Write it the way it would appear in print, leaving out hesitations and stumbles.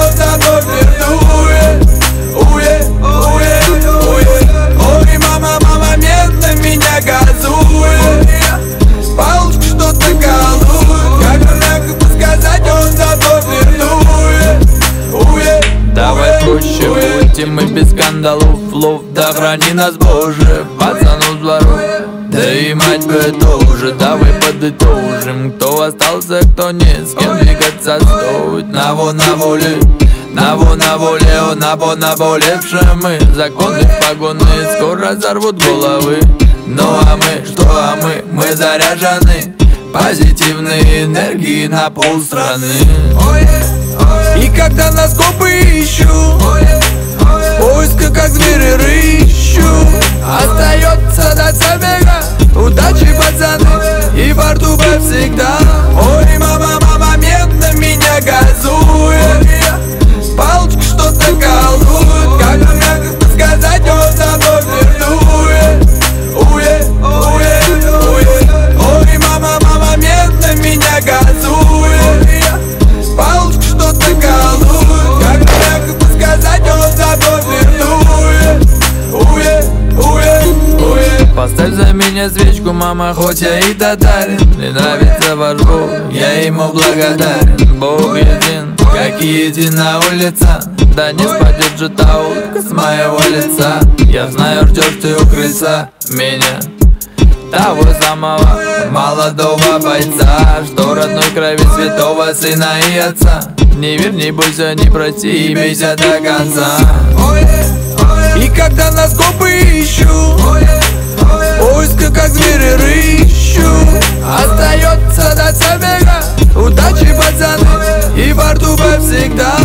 он за мной вернует. Ой, мама, момент на меня газует. Палочка что-то колует, как мягко сказать, он за мной вернует. Давай проще будем мы без скандалов, лов, да храни нас Боже, пацану с дворов, да и мать бы тоже. Давай подытожим, кто остался, кто не, с кем двигаться стоит. Наво на воле, наво на воле, наво наболевшие мы. Законы погоны скоро взорвут головы. Ну а мы, что мы заряжены позитивной энергии на полстраны. И когда нас копы ищут, в поисках как звери рыщу, остается до забега удачи, пацаны, и во рту всегда. Ой, мама, момент на меня газует. Палочка что-то колует, как мягко сказать, он за мной вернует. Ой, мама, момент на меня газует. Палочка что-то колует, как мягко сказать, он за мной вернует. Поставь за меня свечку, мама, хоть я и татарин. Мне нравится ваш Бог, я ему благодарен. Бог един, как едина улица, да не спадет же та улыбка с моего лица. Я знаю, ждешь ты у крыльца меня, того самого молодого бойца, что родной крови святого сына и отца. Не верь, не бойся, не проси и бейся до конца. И когда нас копы ищут, в поисках как звери рыщу, остается до забега удачи, пацаны, и во рту всегда.